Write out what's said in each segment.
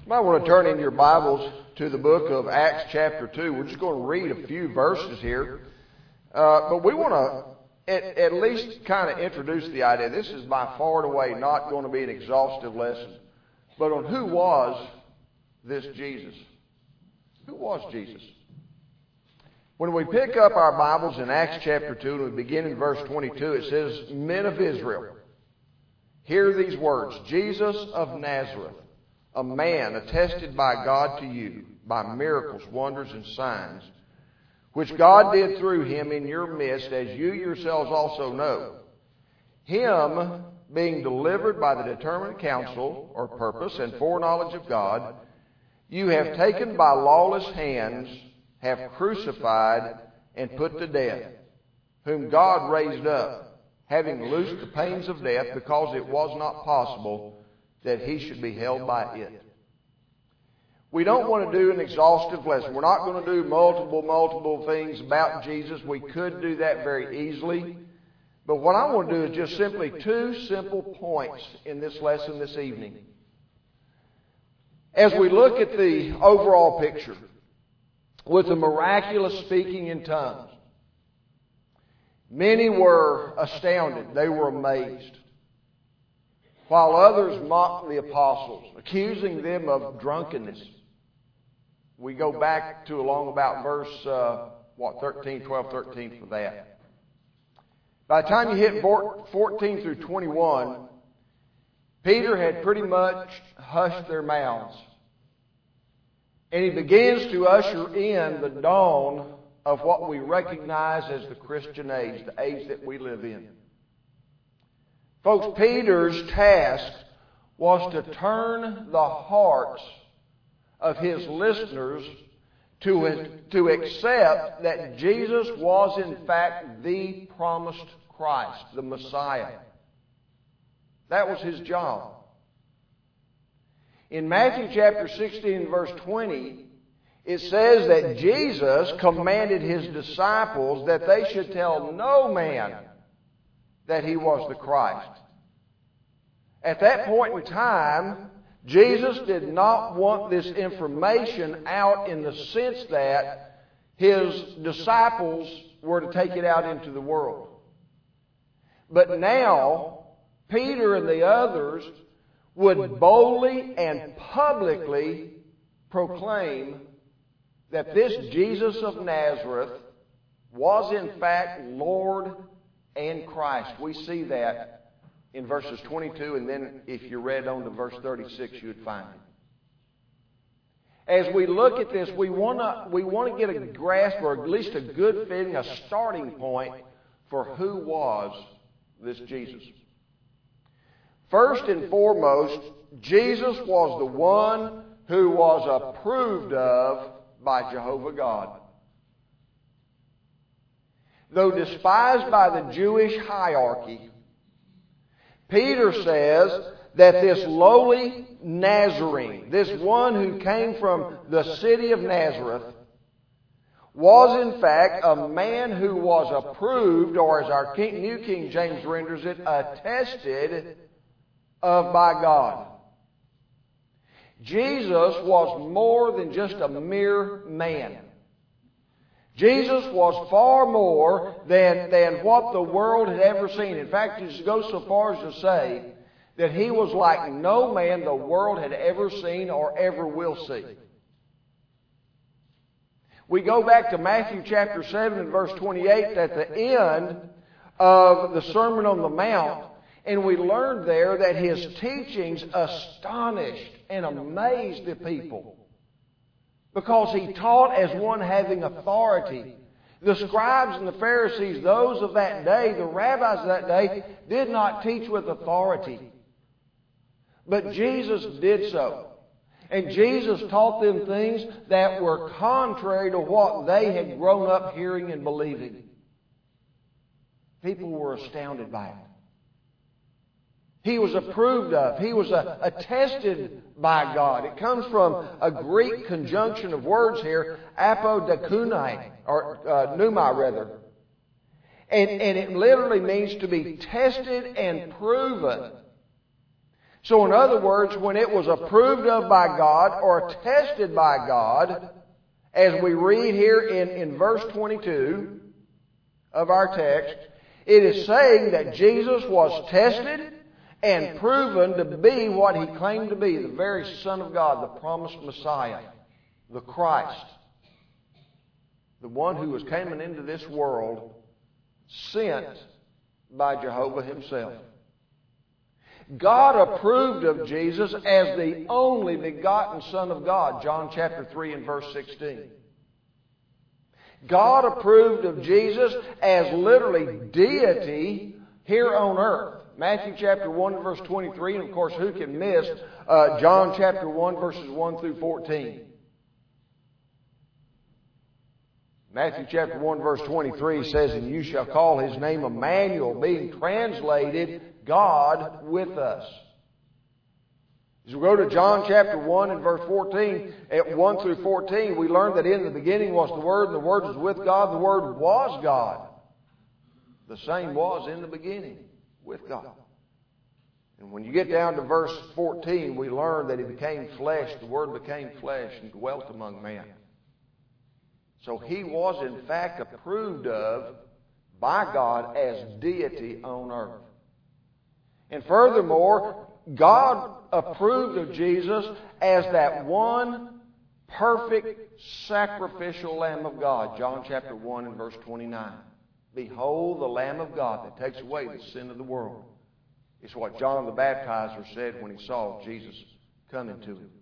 You might want to turn in your Bibles to the book of Acts chapter 2. We're just going to read a few verses here. But we want to at least kind of introduce the idea. This is by far and away not going to be an exhaustive lesson. But on who was this Jesus? Who was Jesus? When we pick up our Bibles in Acts chapter 2 and we begin in verse 22, it says, Men of Israel, hear these words, Jesus of Nazareth, a man attested by God to you by miracles, wonders, and signs, which God did through him in your midst, as you yourselves also know. Him being delivered by the determined counsel or purpose and foreknowledge of God, you have taken by lawless hands, have crucified and put to death, whom God raised up, having loosed the pains of death, because it was not possible that he should be held by it. We don't want to do an exhaustive lesson. We're not going to do multiple things about Jesus. We could do that very easily. But what I want to do is just simply two simple points in this lesson this evening. As we look at the overall picture, with the miraculous speaking in tongues, many were astounded. They were amazed. While others mocked the apostles, accusing them of drunkenness. We go back to along about verse 12, 13 for that. By the time you hit 14 through 21, Peter had pretty much hushed their mouths. And he begins to usher in the dawn of what we recognize as the Christian age, the age that we live in. Folks, Peter's task was to turn the hearts of his listeners to accept that Jesus was in fact the promised Christ, the Messiah. That was his job. In Matthew chapter 16 verse 20, it says that Jesus commanded his disciples that they should tell no man that he was the Christ. At that point in time, Jesus did not want this information out in the sense that his disciples were to take it out into the world. But now, Peter and the others would boldly and publicly proclaim that this Jesus of Nazareth was in fact Lord and Christ. We see that in verses 22, and then if you read on to verse 36, you would find it. As we look at this, we want to get a grasp, or at least a good feeling, a starting point for who was this Jesus. First and foremost, Jesus was the one who was approved of by Jehovah God. Though despised by the Jewish hierarchy, Peter says that this lowly Nazarene, this one who came from the city of Nazareth, was in fact a man who was approved, or as our New King James renders it, attested of by God. Jesus was more than just a mere man. Jesus was far more than what the world had ever seen. In fact, it goes so far as to say that he was like no man the world had ever seen or ever will see. We go back to Matthew chapter 7 and verse 28 at the end of the Sermon on the Mount, and we learned there that his teachings astonished and amazed the people, because he taught as one having authority. The scribes and the Pharisees, those of that day, the rabbis of that day, did not teach with authority. But Jesus did so. And Jesus taught them things that were contrary to what they had grown up hearing and believing. People were astounded by it. He was approved of. He was attested by God. It comes from a Greek conjunction of words here, apodekunai, or pneuma rather. And it literally means to be tested and proven. So in other words, when it was approved of by God or tested by God, as we read here in verse 22 of our text, it is saying that Jesus was tested and proven to be what He claimed to be, the very Son of God, the promised Messiah, the Christ, the one who was coming into this world sent by Jehovah Himself. God approved of Jesus as the only begotten Son of God, John chapter 3 and verse 16. God approved of Jesus as literally deity here on earth. Matthew chapter 1 verse 23, and of course who can miss John chapter 1 verses 1 through 14. Matthew chapter 1 verse 23 says, "And you shall call His name Emmanuel," being translated, God with us. As we go to John chapter 1 and verse 14, at 1 through 14, we learn that in the beginning was the Word, and the Word was with God, and the Word was God. The same was in the beginning with God. And when you get down to verse 14, we learn that He became flesh, the Word became flesh and dwelt among men. So He was in fact approved of by God as deity on earth. And furthermore, God approved of Jesus as that one perfect sacrificial Lamb of God. John chapter 1 and verse 29. "Behold the Lamb of God that takes away the sin of the world." It's what John the Baptizer said when he saw Jesus coming to him.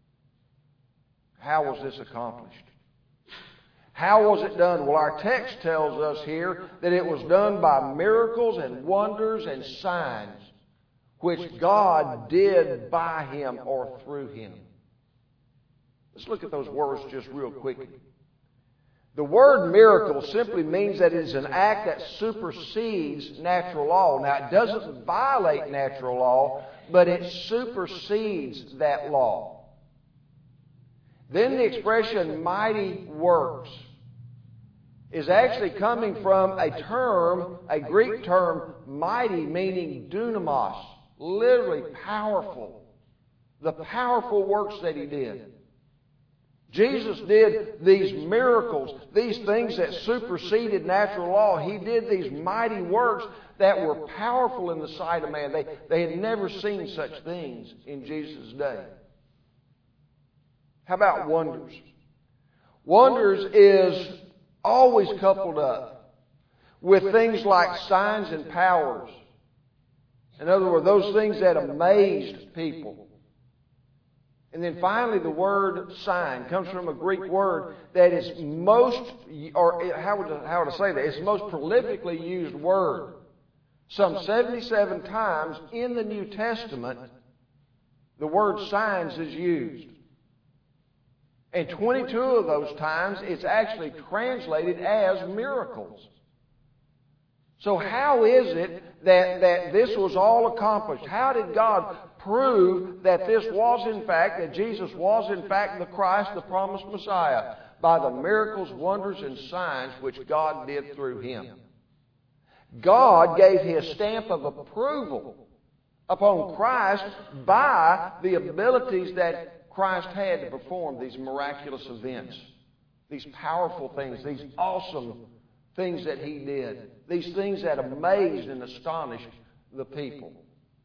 How was this accomplished? How was it done? Well, our text tells us here that it was done by miracles and wonders and signs which God did by Him or through Him. Let's look at those words just real quickly. The word miracle simply means that it is an act that supersedes natural law. Now, it doesn't violate natural law, but it supersedes that law. Then the expression mighty works is actually coming from a Greek term, mighty, meaning dunamos, literally powerful. The powerful works that He did. Jesus did these miracles, these things that superseded natural law. He did these mighty works that were powerful in the sight of man. They had never seen such things in Jesus' day. How about wonders? Wonders is always coupled up with things like signs and powers. In other words, those things that amazed people. And then finally, the word sign comes from a Greek word that is most, or how would I say that? It's the most prolifically used word. Some 77 times in the New Testament, the word signs is used. And 22 of those times, it's actually translated as miracles. So how is it that this was all accomplished? How did God prove that this was in fact, that Jesus was in fact the Christ, the promised Messiah? By the miracles, wonders, and signs which God did through Him. God gave His stamp of approval upon Christ by the abilities that Christ had to perform these miraculous events, these powerful things, these awesome things that He did, these things that amazed and astonished the people.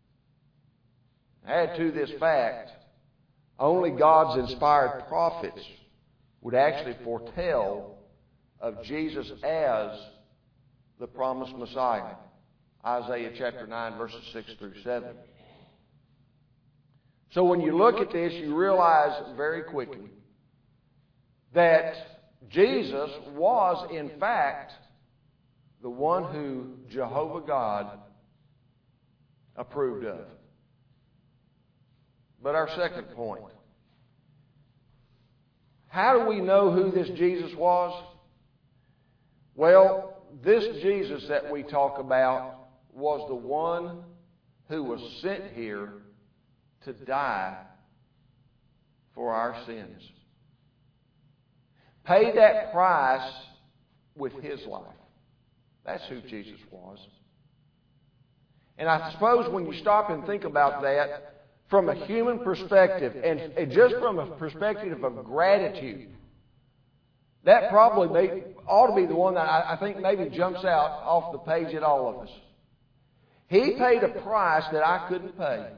Add to this fact, only God's inspired prophets would actually foretell of Jesus as the promised Messiah. Isaiah chapter 9, verses 6 through 7. So when you look at this, you realize very quickly that Jesus was, in fact, the one who Jehovah God approved of. But our second point, how do we know who this Jesus was? Well, this Jesus that we talk about was the one who was sent here to die for our sins. Pay that price with His life. That's who Jesus was. And I suppose when you stop and think about that, from a human perspective, and just from a perspective of gratitude, that probably ought to be the one that I think maybe jumps out off the page at all of us. He paid a price that I couldn't pay.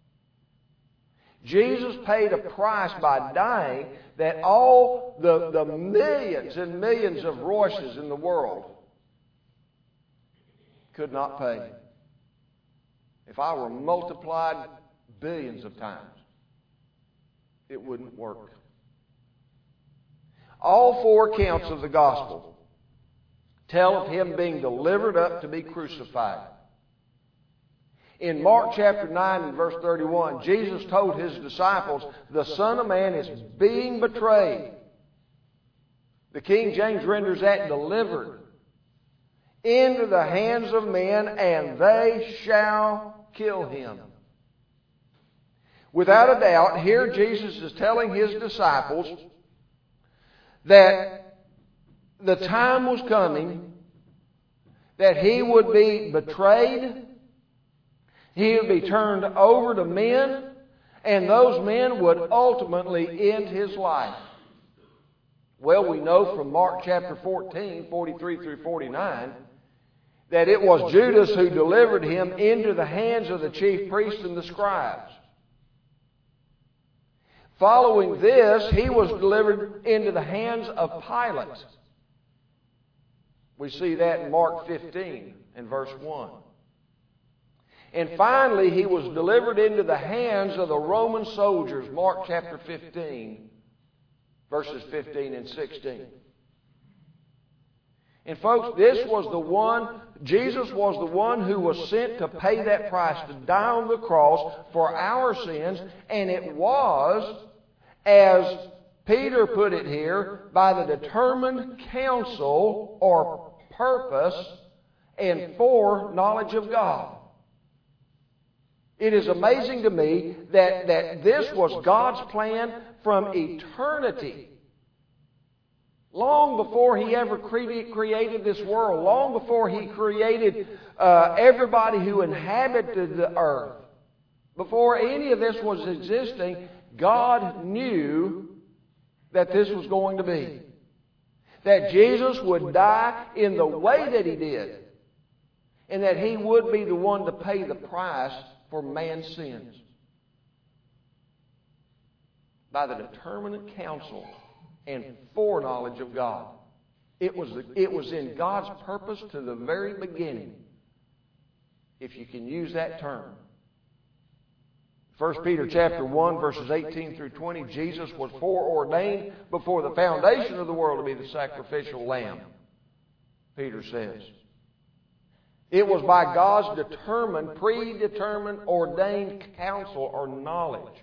Jesus paid a price by dying that all the millions and millions of Royces in the world could not pay. If I were multiplied billions of times, it wouldn't work. All four accounts of the gospel tell of Him being delivered up to be crucified. In Mark chapter 9 and verse 31, Jesus told His disciples, the Son of Man is being betrayed. The King James renders that delivered into the hands of men, and they shall kill Him. Without a doubt, here Jesus is telling His disciples that the time was coming that He would be betrayed, He would be turned over to men, and those men would ultimately end His life. Well, we know from Mark chapter 14, 43 through 49, that it was Judas who delivered Him into the hands of the chief priests and the scribes. Following this, He was delivered into the hands of Pilate. We see that in Mark 15 and verse 1. And finally, He was delivered into the hands of the Roman soldiers, Mark chapter 15, verses 15 and 16. And folks, Jesus was the one who was sent to pay that price, to die on the cross for our sins, and it was, as Peter put it here, by the determined counsel or purpose and foreknowledge of God. It is amazing to me that this was God's plan from eternity. Long before He ever created this world, long before He created everybody who inhabited the earth, before any of this was existing, God knew that this was going to be. That Jesus would die in the way that He did. And that He would be the one to pay the price for man's sins. By the determinate counsel and foreknowledge of God. It was in God's purpose to the very beginning, if you can use that term. 1 Peter chapter 1, verses 18 through 20, Jesus was foreordained before the foundation of the world to be the sacrificial lamb, Peter says. It was by God's predetermined, ordained counsel or knowledge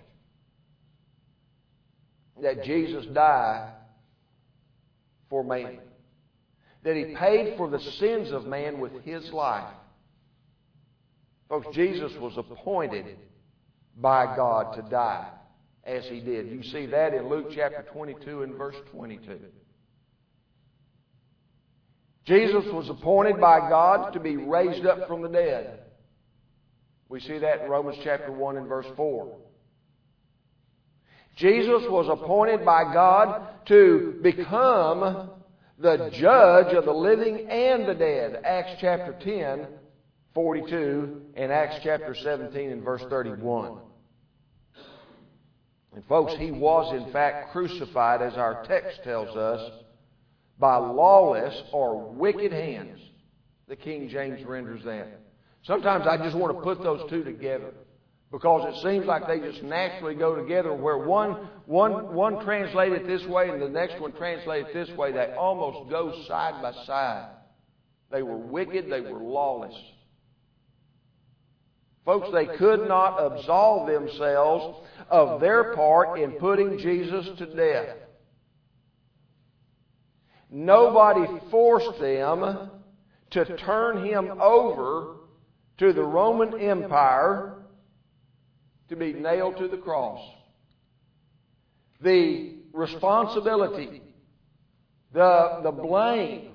that Jesus died for man. That He paid for the sins of man with His life. Folks, Jesus was appointed by God to die as He did. You see that in Luke chapter 22 and verse 22. Jesus was appointed by God to be raised up from the dead. We see that in Romans chapter 1 and verse 4. Jesus was appointed by God to become the judge of the living and the dead. Acts chapter 10, 42, and Acts chapter 17 and verse 31. And folks, He was in fact crucified, as our text tells us, by lawless or wicked hands. The King James renders that. Sometimes I just want to put those two together, because it seems like they just naturally go together, where one translated this way and the next one translated this way. They almost go side by side. They were wicked, they were lawless. Folks, they could not absolve themselves of their part in putting Jesus to death. Nobody forced them to turn Him over to the Roman Empire to be nailed to the cross. The responsibility, the blame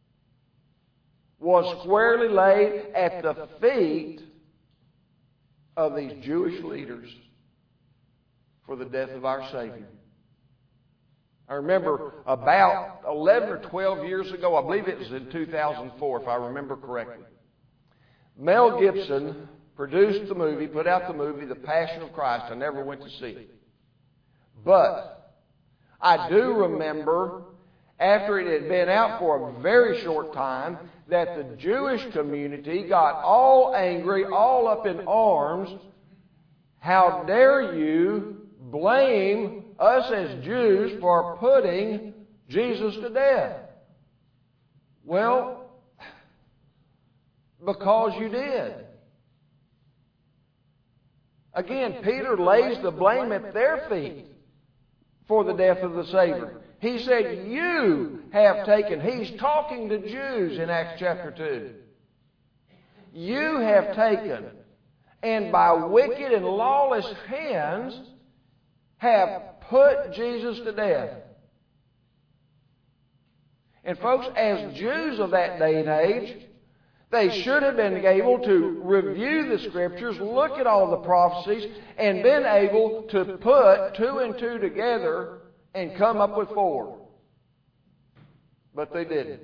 was squarely laid at the feet of these Jewish leaders for the death of our Savior. I remember about 11 or 12 years ago, I believe it was in 2004 if I remember correctly, Mel Gibson produced the movie, put out the movie, The Passion of Christ. I never went to see it. But I do remember, after it had been out for a very short time, that the Jewish community got all angry, all up in arms. How dare you blame us as Jews for putting Jesus to death? Well, because you did. Again, Peter lays the blame at their feet for the death of the Savior. He said, you have taken, he's talking to Jews in Acts chapter 2. You have taken, and by wicked and lawless hands, have put Jesus to death. And folks, as Jews of that day and age, they should have been able to review the Scriptures, look at all the prophecies, and been able to put two and two together and come up with four. But they didn't.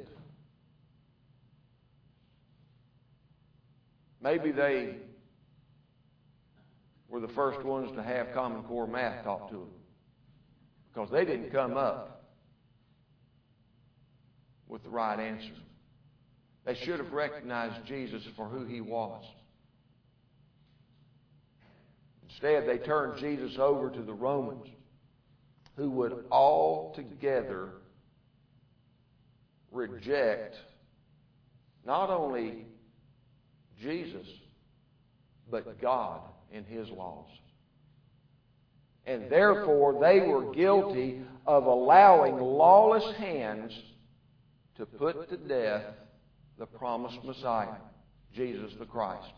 Maybe they were the first ones to have Common Core math taught to them, because they didn't come up with the right answer. They should have recognized Jesus for who He was. Instead, they turned Jesus over to the Romans, who would altogether reject not only Jesus, but God and His laws. And therefore, they were guilty of allowing lawless hands to put to death the promised Messiah, Jesus the Christ.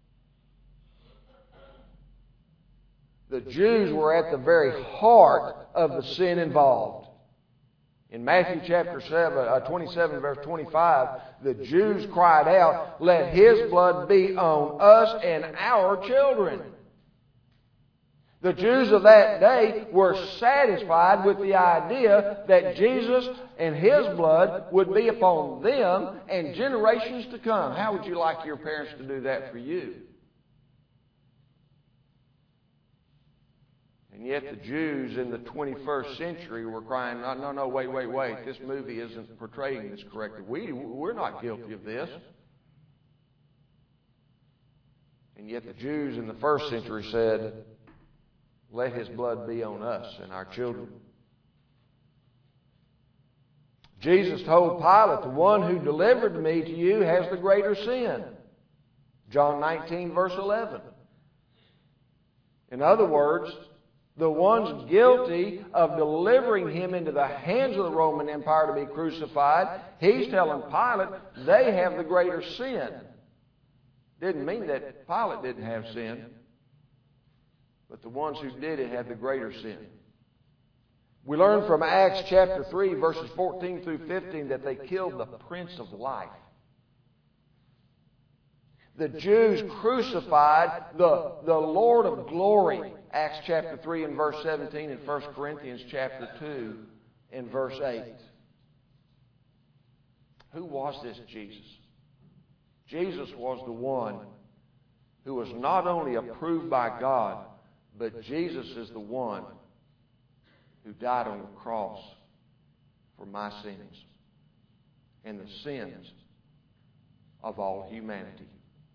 The Jews were at the very heart of the sin involved. In Matthew chapter 27, verse 25, the Jews cried out, "Let His blood be on us and our children." The Jews of that day were satisfied with the idea that Jesus and His blood would be upon them and generations to come. How would you like your parents to do that for you? And yet the Jews in the 21st century were crying, no, wait. This movie isn't portraying this correctly. We're not guilty of this. And yet the Jews in the first century said, "Let His blood be on us and our children." Jesus told Pilate, "The one who delivered me to you has the greater sin." John 19, verse 11. In other words, the ones guilty of delivering Him into the hands of the Roman Empire to be crucified, He's telling Pilate they have the greater sin. Didn't mean that Pilate didn't have sin, but the ones who did it had the greater sin. We learn from Acts chapter 3, verses 14 through 15, that they killed the Prince of Life. The Jews crucified the Lord of glory. Acts chapter 3 and verse 17 and 1 Corinthians chapter 2 and verse 8. Who was this Jesus? Jesus was the one who was not only approved by God, but Jesus is the one who died on the cross for my sins and the sins of all humanity.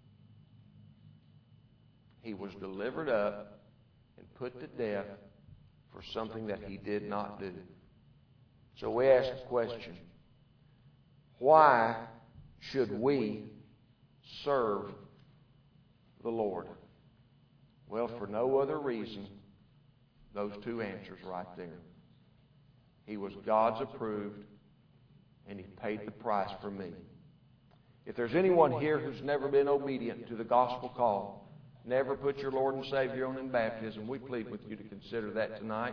He was delivered up and put to death for something that He did not do. So we ask the question, why should we serve the Lord? Well, for no other reason, those two answers right there. He was God's approved, and He paid the price for me. If there's anyone here who's never been obedient to the gospel call, never put your Lord and Savior on in baptism, we plead with you to consider that tonight.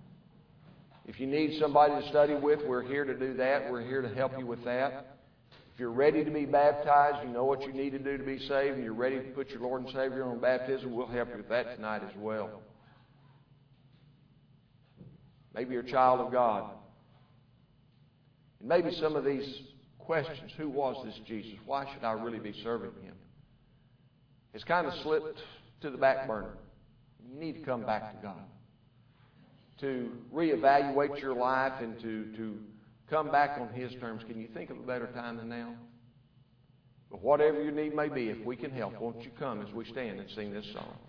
If you need somebody to study with, we're here to do that. We're here to help you with that. If you're ready to be baptized, you know what you need to do to be saved, and you're ready to put your Lord and Savior on baptism, we'll help you with that tonight as well. Maybe you're a child of God. And maybe some of these questions, who was this Jesus? Why should I really be serving Him? It's kind of slipped to the back burner. You need to come back to God. To reevaluate your life and to come back on His terms. Can you think of a better time than now? But whatever your need may be, if we can help, won't you come as we stand and sing this song?